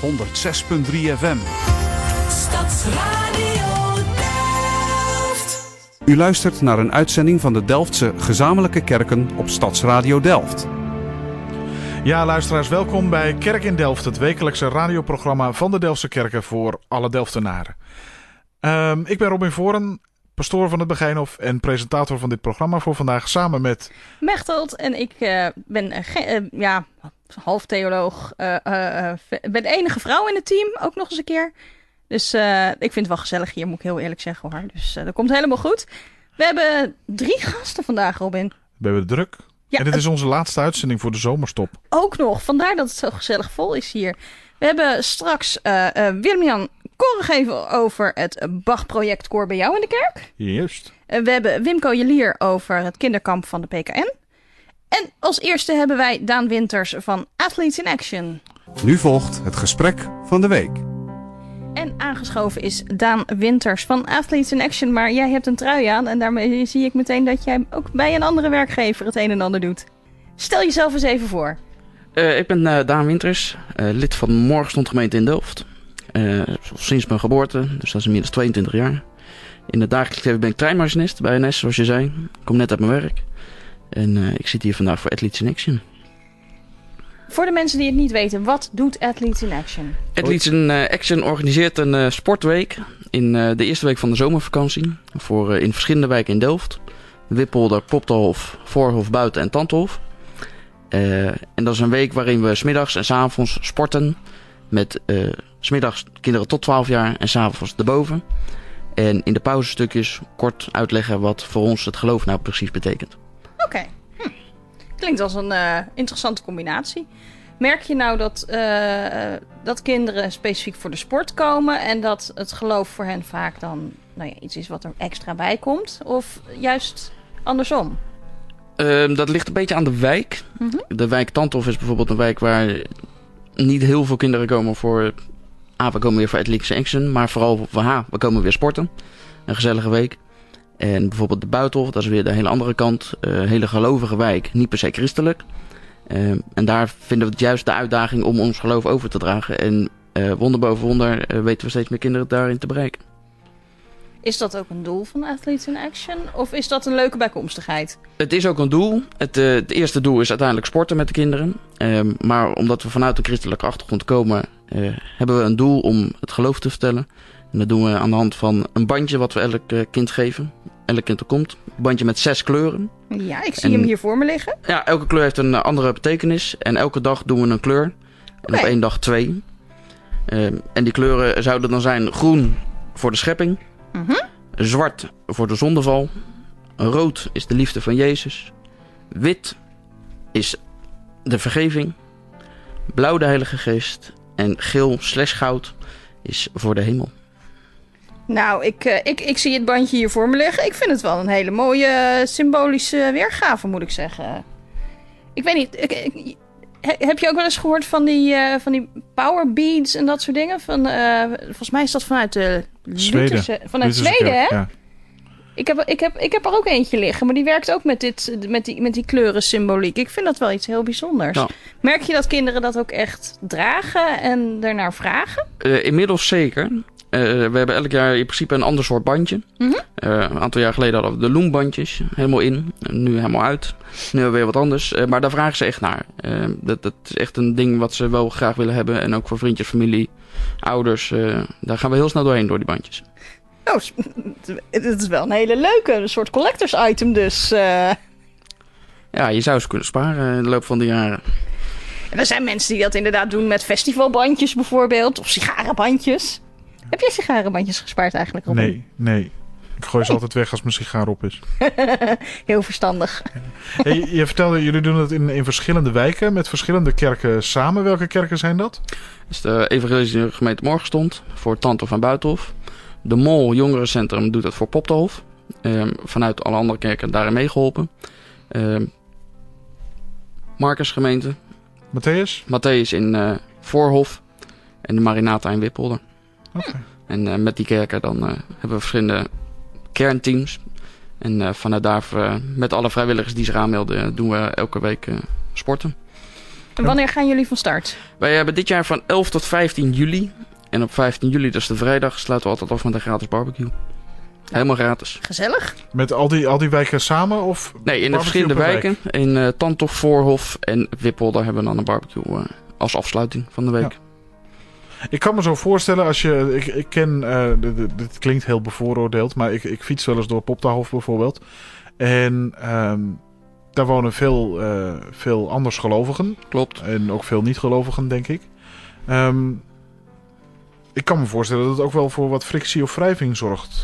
106.3 FM. Stadsradio Delft. U luistert naar een uitzending van de Delftse Gezamenlijke Kerken op Stadsradio Delft. Ja, luisteraars, welkom bij Kerk in Delft, het wekelijkse radioprogramma van de Delftse Kerken voor alle Delftenaren. Ik ben Robin Voren, pastoor van het Begijnhof en presentator van dit programma voor vandaag, samen met Mechteld. En ik ben half theoloog. Ben de enige vrouw in het team, ook nog eens een keer. Dus ik vind het wel gezellig hier, moet ik heel eerlijk zeggen hoor. Dus dat komt helemaal goed. We hebben 3 gasten vandaag, Robin. We hebben het druk. Ja, en dit is onze laatste uitzending voor de zomerstop. Ook nog, vandaar dat het zo gezellig vol is hier. We hebben straks Willem-Jan Koren geven over het Bach-projectkoor bij jou in de kerk. Juist. We hebben Wimco Jelier over het kinderkamp van de PKN. En als eerste hebben wij Daan Winters van Athletes in Action. Nu volgt het gesprek van de week. En aangeschoven is Daan Winters van Athletes in Action. Maar jij hebt een trui aan en daarmee zie ik meteen dat jij ook bij een andere werkgever het een en ander doet. Stel jezelf eens even voor. Ik ben Daan Winters, lid van de Morgenstond gemeente in Delft. Sinds mijn geboorte, dus dat is inmiddels 22 jaar. In het dagelijks leven ben ik treinmachinist bij NS, zoals je zei. Ik kom net uit mijn werk. En ik zit hier vandaag voor Athletes in Action. Voor de mensen die het niet weten, wat doet Athletes in Action? Athletes in Action organiseert een sportweek in de eerste week van de zomervakantie. In verschillende wijken in Delft. Wippolder, Poptelhof, Voorhof, Buiten en Tandhof. En dat is een week waarin we 's middags en 's avonds sporten. Met 's middags kinderen tot 12 jaar en 's avonds erboven. En in de pauzestukjes kort uitleggen wat voor ons het geloof nou precies betekent. Oké. Klinkt als een interessante combinatie. Merk je nou dat kinderen specifiek voor de sport komen en dat het geloof voor hen vaak dan iets is wat er extra bij komt? Of juist andersom? Dat ligt een beetje aan de wijk. Mm-hmm. De wijk Tandhof is bijvoorbeeld een wijk waar niet heel veel kinderen komen voor... we komen weer voor Athletes in Action, maar vooral we komen weer sporten. Een gezellige week. En bijvoorbeeld de Buitenhof, dat is weer de hele andere kant. Hele gelovige wijk, niet per se christelijk. En daar vinden we het juist de uitdaging om ons geloof over te dragen. En wonder boven wonder weten we steeds meer kinderen daarin te bereiken. Is dat ook een doel van Athletes in Action? Of is dat een leuke bijkomstigheid? Het is ook een doel. Het eerste doel is uiteindelijk sporten met de kinderen. Maar omdat we vanuit een christelijke achtergrond komen, hebben we een doel om het geloof te vertellen. En dat doen we aan de hand van een bandje wat we elk kind geven. Elk kind er komt. Een bandje met 6 kleuren. Ja, ik zie hem hier voor me liggen. Ja, elke kleur heeft een andere betekenis. En elke dag doen we een kleur. En op 1 dag 2. En die kleuren zouden dan zijn groen voor de schepping. Mm-hmm. Zwart voor de zondeval. Rood is de liefde van Jezus. Wit is de vergeving. Blauw de Heilige Geest. En geel/goud is voor de hemel. Nou, ik zie het bandje hier voor me liggen. Ik vind het wel een hele mooie symbolische weergave, moet ik zeggen. Ik weet niet, heb je ook wel eens gehoord van die power beads en dat soort dingen? Volgens mij is dat vanuit de Lutherse... Vanuit Zweden, hè? Ja. Ik heb er ook eentje liggen, maar die werkt ook met die kleurensymboliek. Ik vind dat wel iets heel bijzonders. Ja. Merk je dat kinderen dat ook echt dragen en daarnaar vragen? Inmiddels zeker. We hebben elk jaar in principe een ander soort bandje. Mm-hmm. Een aantal jaar geleden hadden we de Loom-bandjes helemaal in. Nu helemaal uit. Nu hebben we weer wat anders. Maar daar vragen ze echt naar. Dat is echt een ding wat ze wel graag willen hebben. En ook voor vriendjes, familie, ouders. Daar gaan we heel snel doorheen door die bandjes. Oh, het is wel een hele leuke. Een soort collectors item dus. Ja, je zou ze kunnen sparen in de loop van de jaren. En er zijn mensen die dat inderdaad doen met festivalbandjes bijvoorbeeld. Of sigarenbandjes. Heb jij sigarenbandjes gespaard eigenlijk, Robin? Nee. Ik gooi ze altijd weg als mijn sigaar op is. Heel verstandig. Hey, je vertelde, jullie doen het in verschillende wijken met verschillende kerken samen. Welke kerken zijn dat? Dat is de Evangelische Gemeente Morgenstond voor Tandhof en Buitenhof. De Mol Jongerencentrum doet het voor Poptelhof. Vanuit alle andere kerken daarin meegeholpen. Marcus gemeente. Matthäus in Voorhof. En de Marinata in Wippolder. Okay. En met die kerken dan hebben we verschillende kernteams. En vanuit daar met alle vrijwilligers die zich aanmelden doen we elke week sporten. En wanneer gaan jullie van start? Wij hebben dit jaar van 11 tot 15 juli. En op 15 juli, dat is de vrijdag, sluiten we altijd af met een gratis barbecue. Helemaal gratis. Gezellig. Met al die wijken samen? Of Nee, in de verschillende wijken. In Tanthof, Voorhof en Wippel, daar hebben we dan een barbecue als afsluiting van de week. Ja. Ik kan me zo voorstellen, als je... Ik ken... dit klinkt heel bevooroordeeld, maar ik fiets wel eens door Poptahof bijvoorbeeld. En daar wonen veel andersgelovigen. Klopt. En ook veel niet-gelovigen, denk ik. Ik kan me voorstellen dat het ook wel voor wat frictie of wrijving zorgt.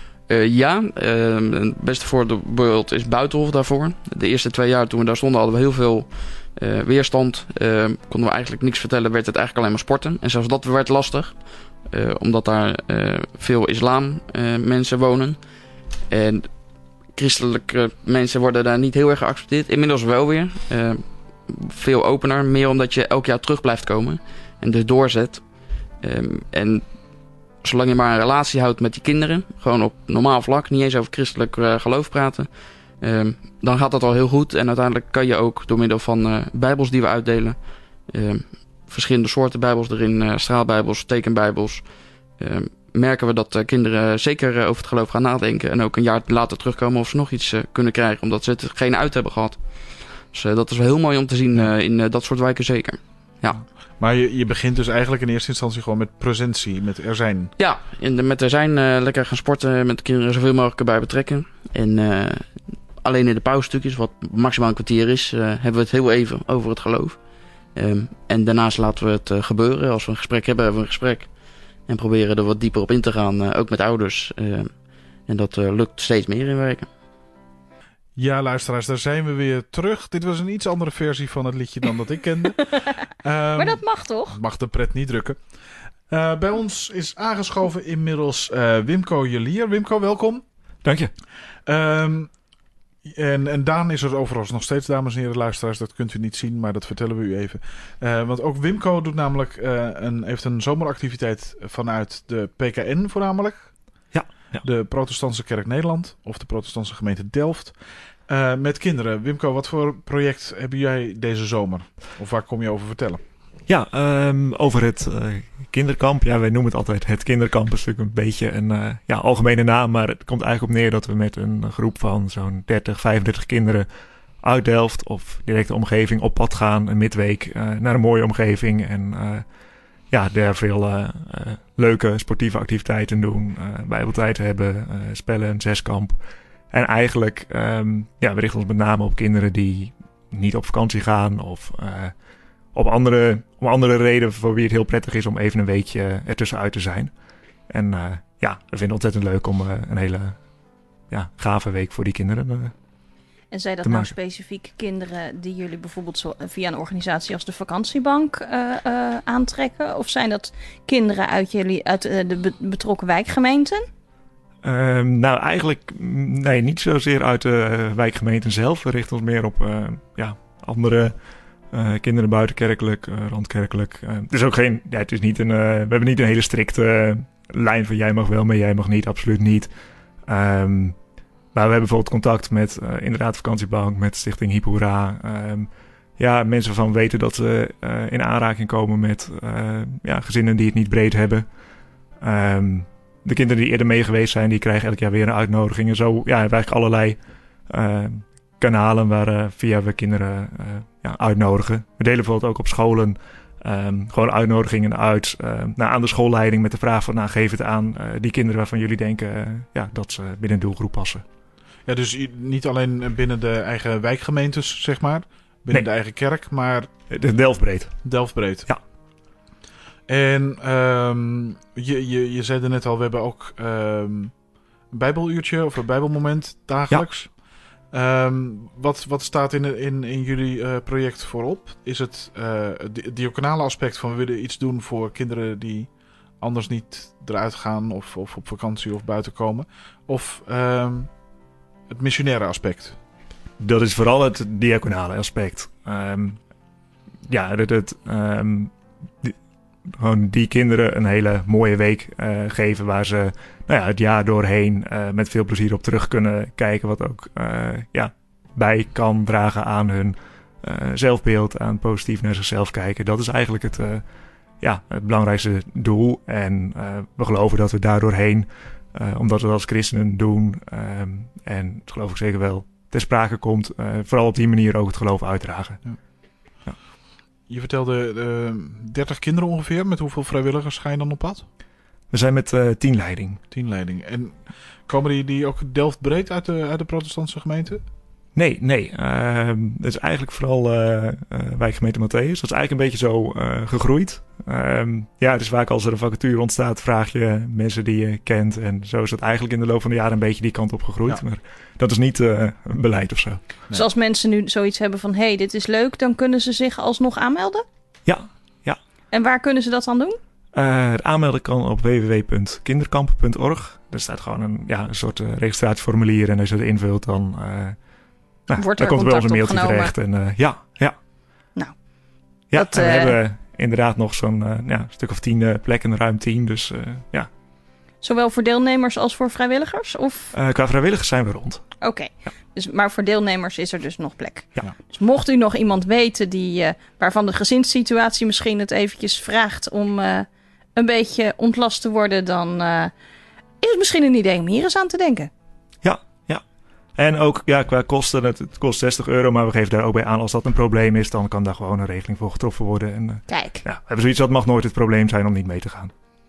Het beste voorbeeld is Buitenhof daarvoor. De eerste 2 jaar toen we daar stonden hadden we heel veel weerstand. Konden we eigenlijk niks vertellen, werd het eigenlijk alleen maar sporten. En zelfs dat werd lastig. Omdat daar veel islam mensen wonen. En christelijke mensen worden daar niet heel erg geaccepteerd. Inmiddels wel weer. Veel opener. Meer omdat je elk jaar terug blijft komen. En dus doorzet. En zolang je maar een relatie houdt met die kinderen, gewoon op normaal vlak, niet eens over christelijk geloof praten, dan gaat dat al heel goed. En uiteindelijk kan je ook door middel van bijbels die we uitdelen, verschillende soorten bijbels erin, straalbijbels, tekenbijbels, merken we dat kinderen zeker over het geloof gaan nadenken en ook een jaar later terugkomen of ze nog iets kunnen krijgen, omdat ze het geen uit hebben gehad. Dus dat is wel heel mooi om te zien in dat soort wijken zeker. Ja. Maar je begint dus eigenlijk in eerste instantie gewoon met presentie, met er zijn. Ja, met er zijn lekker gaan sporten, met de kinderen zoveel mogelijk erbij betrekken. En alleen in de pauzestukjes, wat maximaal een kwartier is, hebben we het heel even over het geloof. En daarnaast laten we het gebeuren. Als we een gesprek hebben, hebben we een gesprek. En proberen er wat dieper op in te gaan, ook met ouders. En dat lukt steeds meer in werken. Ja, luisteraars, daar zijn we weer terug. Dit was een iets andere versie van het liedje dan dat ik kende. Maar dat mag toch? Mag de pret niet drukken. Bij ons is aangeschoven inmiddels Wimco Jelier. Wimco, welkom. Dank je. En Daan is er overigens nog steeds, dames en heren luisteraars. Dat kunt u niet zien, maar dat vertellen we u even. Want ook Wimco doet namelijk heeft een zomeractiviteit vanuit de PKN voornamelijk. Ja. De Protestantse Kerk Nederland of de Protestantse gemeente Delft. Met kinderen. Wimco, wat voor project heb jij deze zomer? Of waar kom je over vertellen? Ja, over het kinderkamp. Ja, wij noemen het altijd het kinderkamp. Dat is natuurlijk een beetje een algemene naam. Maar het komt eigenlijk op neer dat we met een groep van zo'n 30, 35 kinderen uit Delft of directe omgeving op pad gaan. Een midweek naar een mooie omgeving. En daar veel leuke sportieve activiteiten doen. Bijbeltijd hebben, spellen, een zeskamp. En eigenlijk, we richten ons met name op kinderen die niet op vakantie gaan of om andere redenen voor wie het heel prettig is om even een weekje ertussenuit te zijn. En we vinden het ontzettend leuk om een hele gave week voor die kinderen En zijn dat te nou maken. specifiek kinderen die jullie bijvoorbeeld via een organisatie als de vakantiebank aantrekken? Of zijn dat kinderen uit de betrokken wijkgemeenten? Eigenlijk niet zozeer uit de wijkgemeenten zelf. We richten ons meer op andere kinderen buitenkerkelijk, randkerkelijk. Het is ook geen, het is niet we hebben niet een hele strikte lijn van jij mag wel, maar jij mag niet, absoluut niet. Maar we hebben bijvoorbeeld contact met inderdaad vakantiebank, met Stichting Hippura. Mensen van weten dat ze in aanraking komen met gezinnen die het niet breed hebben. De kinderen die eerder mee geweest zijn, die krijgen elk jaar weer een uitnodiging. En zo hebben we eigenlijk allerlei kanalen waar via we kinderen uitnodigen. We delen bijvoorbeeld ook op scholen gewoon uitnodigingen uit aan de schoolleiding met de vraag van geef het aan die kinderen waarvan jullie denken dat ze binnen een doelgroep passen. Ja, dus niet alleen binnen de eigen wijkgemeentes, zeg maar. Binnen de eigen kerk, maar Delftbreed. Delftbreed. Ja. En je zei er net al, we hebben ook een bijbeluurtje of een bijbelmoment dagelijks. Ja. Wat staat in jullie project voorop? Is het diaconale aspect van we willen iets doen voor kinderen die anders niet eruit gaan of op vakantie of buiten komen? Of het missionaire aspect? Dat is vooral het diaconale aspect. Gewoon die kinderen een hele mooie week geven waar ze het jaar doorheen met veel plezier op terug kunnen kijken. Wat ook bij kan dragen aan hun zelfbeeld, aan positief naar zichzelf kijken. Dat is eigenlijk het belangrijkste doel. En we geloven dat we daardoorheen, omdat we dat als christenen doen, en dat geloof ik zeker wel ter sprake komt, vooral op die manier ook het geloof uitdragen. Ja. Je vertelde 30 kinderen ongeveer. Met hoeveel vrijwilligers ga je dan op pad? We zijn met 10 leiding. 10 leiding. En komen die ook Delft-breed uit de protestantse gemeente? Nee. Het is eigenlijk vooral wijkgemeente Matthäus. Dat is eigenlijk een beetje zo gegroeid. Het is vaak als er een vacature ontstaat, vraag je mensen die je kent. En zo is dat eigenlijk in de loop van de jaren een beetje die kant op gegroeid. Ja. Maar dat is niet een beleid of zo. Nee. Dus als mensen nu zoiets hebben van, hey, dit is leuk, dan kunnen ze zich alsnog aanmelden? Ja. En waar kunnen ze dat dan doen? Het aanmelden kan op www.kinderkamp.org. Er staat gewoon een soort registratieformulier. En als je dat invult, dan wordt er komt er bij ons een mailtje opgenomen. terecht. En Nou, en we hebben inderdaad nog zo'n stuk of 10 plekken, ruim 10. Dus Zowel voor deelnemers als voor vrijwilligers? Of? Qua vrijwilligers zijn we rond. Oké. Ja. Dus, maar voor deelnemers is er dus nog plek. Ja. Dus mocht u nog iemand weten waarvan de gezinssituatie misschien het eventjes vraagt om een beetje ontlast te worden, dan is het misschien een idee om hier eens aan te denken. Ja. En ook qua kosten, het kost €60, maar we geven daar ook bij aan als dat een probleem is, dan kan daar gewoon een regeling voor getroffen worden. En, Kijk. we hebben zoiets, dat mag nooit het probleem zijn om niet mee te gaan.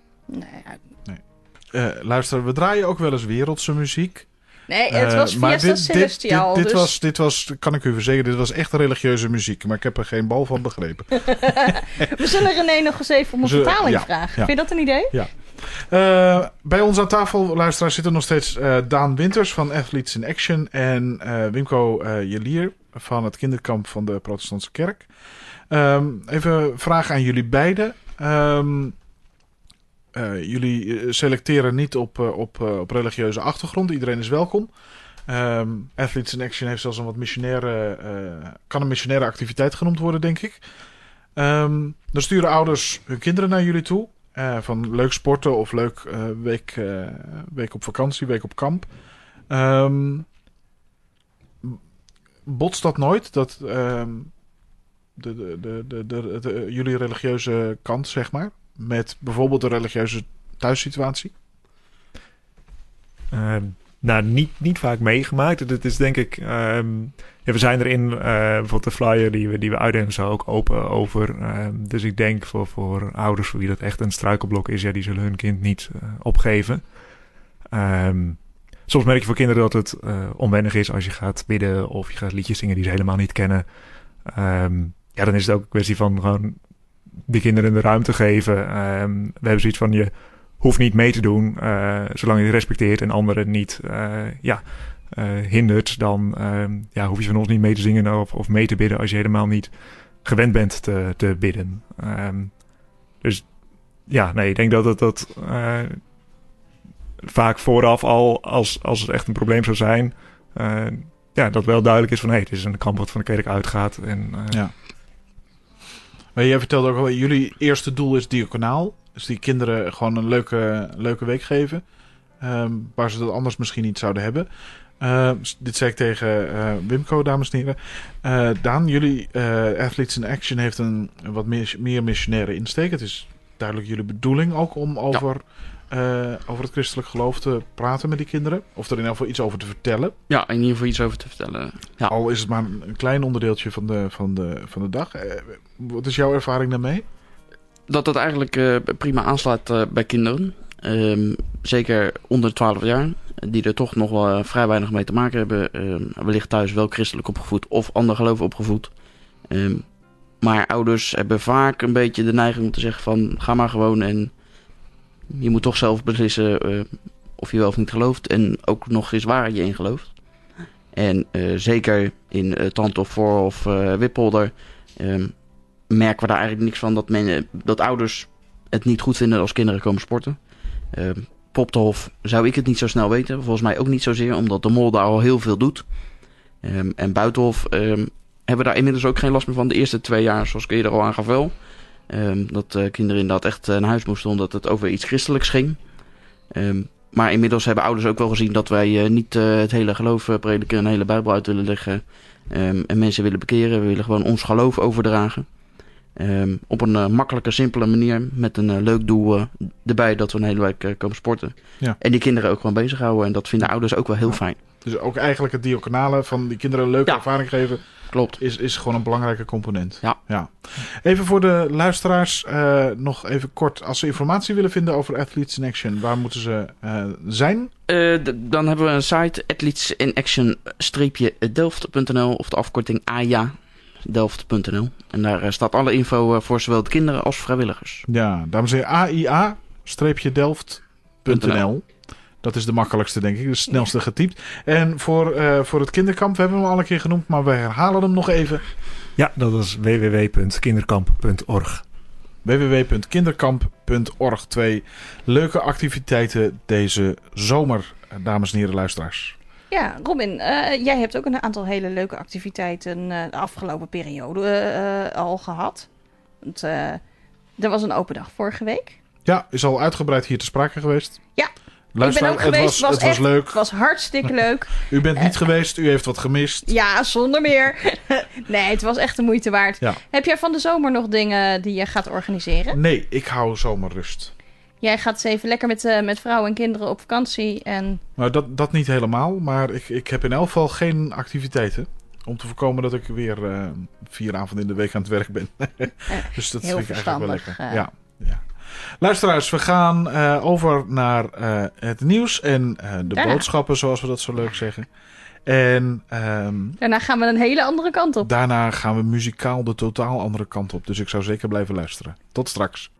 Nee. Luister, we draaien ook wel eens wereldse muziek. Nee, het was Fiesta Celestial. Dit was, kan ik u verzekeren, dit was echt religieuze muziek. Maar ik heb er geen bal van begrepen. We zullen René nog eens even om een vertaling vragen. Vind je dat een idee? Ja. Bij ons aan tafel, luisteraars, zitten nog steeds Daan Winters van Athletes in Action. En Wimco Jelier van het kinderkamp van de Protestantse Kerk. Even een vraag aan jullie beiden. Jullie selecteren niet op religieuze achtergrond. Iedereen is welkom. Athletes in Action heeft zelfs een wat kan een missionaire activiteit genoemd worden, denk ik. Dan sturen ouders hun kinderen naar jullie toe. Van leuk sporten of leuk week op vakantie, week op kamp. Botst dat nooit? Dat jullie religieuze kant, zeg maar, met bijvoorbeeld de religieuze thuissituatie? Niet vaak meegemaakt. Het is denk ik, we zijn er in bijvoorbeeld de flyer die we uitdelen zo ook open over. Dus ik denk voor ouders voor wie dat echt een struikelblok is, die zullen hun kind niet opgeven. Soms merk je voor kinderen dat het onwennig is als je gaat bidden of je gaat liedjes zingen die ze helemaal niet kennen. Dan is het ook een kwestie van gewoon de kinderen de ruimte geven. We hebben zoiets van, je hoeft niet mee te doen, zolang je het respecteert en anderen niet hindert, dan hoef je van ons niet mee te zingen of mee te bidden als je helemaal niet gewend bent te bidden. Ik denk dat vaak vooraf al, als het echt een probleem zou zijn, dat wel duidelijk is van, het is een kamp wat van de kerk uitgaat. Maar jij vertelde ook al, jullie eerste doel is diaconaal. Dus die kinderen gewoon een leuke week geven. Waar ze dat anders misschien niet zouden hebben. Dit zei ik tegen Wimco, dames en heren. Daan, jullie Athletes in Action heeft een wat meer missionaire insteek. Het is duidelijk jullie bedoeling ook om over het christelijk geloof te praten met die kinderen. Of er in ieder geval iets over te vertellen. Ja, in ieder geval iets over te vertellen. Ja. Al is het maar een klein onderdeeltje van de dag. Wat is jouw ervaring daarmee? Dat eigenlijk prima aanslaat bij kinderen. Zeker onder de 12 jaar. Die er toch nog wel vrij weinig mee te maken hebben. Wellicht thuis wel christelijk opgevoed of ander geloof opgevoed. Maar ouders hebben vaak een beetje de neiging om te zeggen van, ga maar gewoon en je moet toch zelf beslissen of je wel of niet gelooft. En ook nog eens waar je in gelooft. En zeker in Tandhof, Voorhof, Wippolder merken we daar eigenlijk niks van dat ouders het niet goed vinden als kinderen komen sporten. Poptehof zou ik het niet zo snel weten. Volgens mij ook niet zozeer, omdat de mol daar al heel veel doet. En Buitenhof hebben daar inmiddels ook geen last meer van. De eerste 2 jaar, zoals ik eerder al aangaf wel. Dat kinderen inderdaad echt naar huis moesten omdat het over iets christelijks ging. Maar inmiddels hebben ouders ook wel gezien dat wij niet het hele geloof prediken, een hele Bijbel uit willen leggen. En mensen willen bekeren. We willen gewoon ons geloof overdragen. Op een makkelijke, simpele manier. Met een leuk doel erbij dat we een hele week komen sporten. Ja. En die kinderen ook gewoon bezighouden. En dat vinden ouders ook wel heel fijn. Dus ook eigenlijk het diaconale van die kinderen een leuke Ja. ervaring geven... Klopt. Is gewoon een belangrijke component. Ja. Even voor de luisteraars, nog even kort. Als ze informatie willen vinden over Athletes in Action, waar moeten ze zijn? Dan hebben we een site, athletesinAction-delft.nl of de afkorting AIA-delft.nl. En daar staat alle info voor zowel de kinderen als vrijwilligers. Ja, dames en heren, AIA-delft.nl. Dat is de makkelijkste, denk ik. De snelste getypt. En voor het kinderkamp, we hebben hem al een keer genoemd, maar we herhalen hem nog even. Ja, dat is www.kinderkamp.org. www.kinderkamp.org. 2 leuke activiteiten deze zomer, dames en heren luisteraars. Ja, Robin, jij hebt ook een aantal hele leuke activiteiten de afgelopen periode al gehad. Want, er was een open dag vorige week. Ja, is al uitgebreid hier te sprake geweest. Ja. Luisteraar, Ik ben ook geweest. het was leuk. Het was hartstikke leuk. U bent niet geweest, u heeft wat gemist. Ja, zonder meer. Nee, het was echt de moeite waard. Ja. Heb jij van de zomer nog dingen die je gaat organiseren? Nee, ik hou zomerrust. Jij gaat eens even lekker met vrouwen en kinderen op vakantie. En... Nou, dat niet helemaal, maar ik heb in elk geval geen activiteiten. Om te voorkomen dat ik weer 4 avonden in de week aan het werk ben. Dus dat heel vind ik eigenlijk wel verstandig, lekker. Ja. Luisteraars, we gaan over naar het nieuws en de Daarna. boodschappen, zoals we dat zo leuk zeggen. En Daarna gaan we een hele andere kant op. daarna gaan we muzikaal de totaal andere kant op. Dus ik zou zeker blijven luisteren. Tot straks.